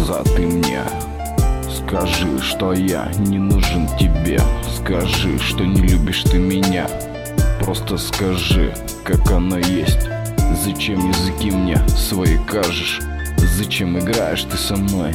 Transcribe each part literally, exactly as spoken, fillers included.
глаза ты мне. Скажи, что я не нужен тебе. Скажи, что не любишь ты меня. Просто скажи, как оно есть. Зачем языки мне свои кажешь? Зачем играешь ты со мной?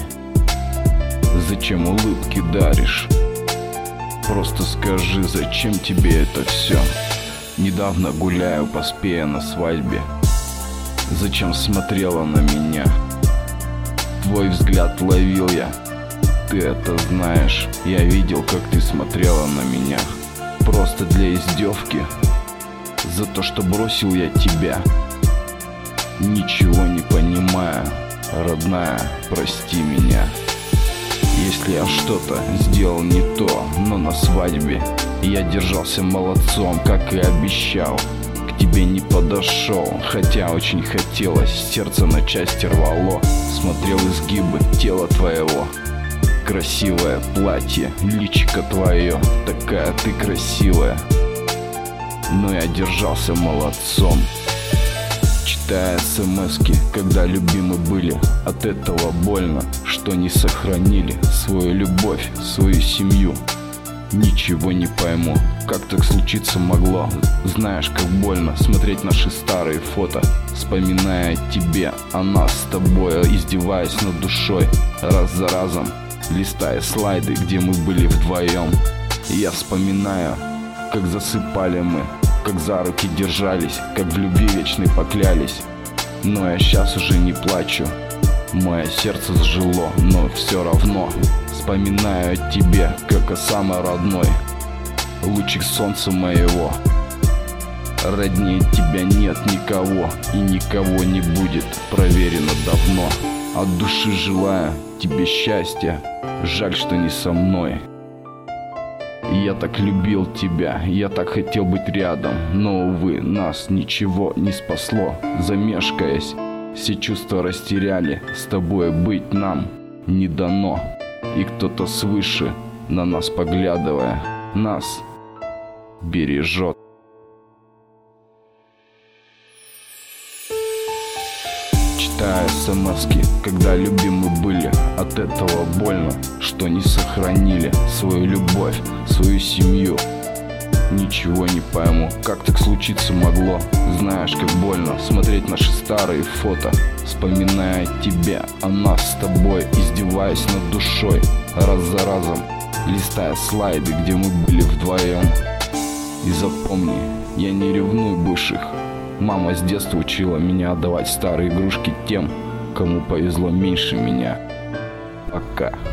Зачем улыбки даришь? Просто скажи, зачем тебе это все? Недавно гуляю по Спея на свадьбе. Зачем смотрела на меня? Твой взгляд ловил я. Ты это знаешь. Я видел, как ты смотрела на меня. Просто для издевки. За то, что бросил я тебя. Ничего не понимая. Родная, прости меня. Если я что-то сделал не то, но на свадьбе я держался молодцом, как и обещал. К тебе не подошел, хотя очень хотелось. Сердце на части рвало. Смотрел изгибы тела твоего. Красивое платье, личико твое. Такая ты красивая. Но я держался молодцом. Читая смски, когда любимы были. От этого больно, что не сохранили свою любовь, свою семью. Ничего не пойму, как так случиться могло. Знаешь, как больно смотреть наши старые фото, вспоминая о тебе, о нас с тобой, издеваясь над душой. Раз за разом, листая слайды, где мы были вдвоем. Я вспоминаю, как засыпали мы, как за руки держались, как в любви вечной поклялись. Но я сейчас уже не плачу. Мое сердце сжило, но все равно вспоминаю о тебе, как о самой родной. Лучик солнца моего. Роднее тебя нет никого, и никого не будет, проверено давно. От души желаю тебе счастья. Жаль, что не со мной. Я так любил тебя, я так хотел быть рядом. Но, увы, нас ничего не спасло. Замешкаясь, все чувства растеряли. С тобой быть нам не дано. И кто-то свыше, на нас поглядывая, нас бережет. Читая смски, когда любимы были. От этого больно, что не сохранили свою любовь, свою семью. Ничего не пойму, как так случиться могло. Знаешь, как больно смотреть наши старые фото, вспоминая о тебе, о нас с тобой, издеваясь над душой. Раз за разом, листая слайды, где мы были вдвоем. И запомни, я не ревную бывших. Мама с детства учила меня отдавать старые игрушки тем, кому повезло меньше меня. Пока.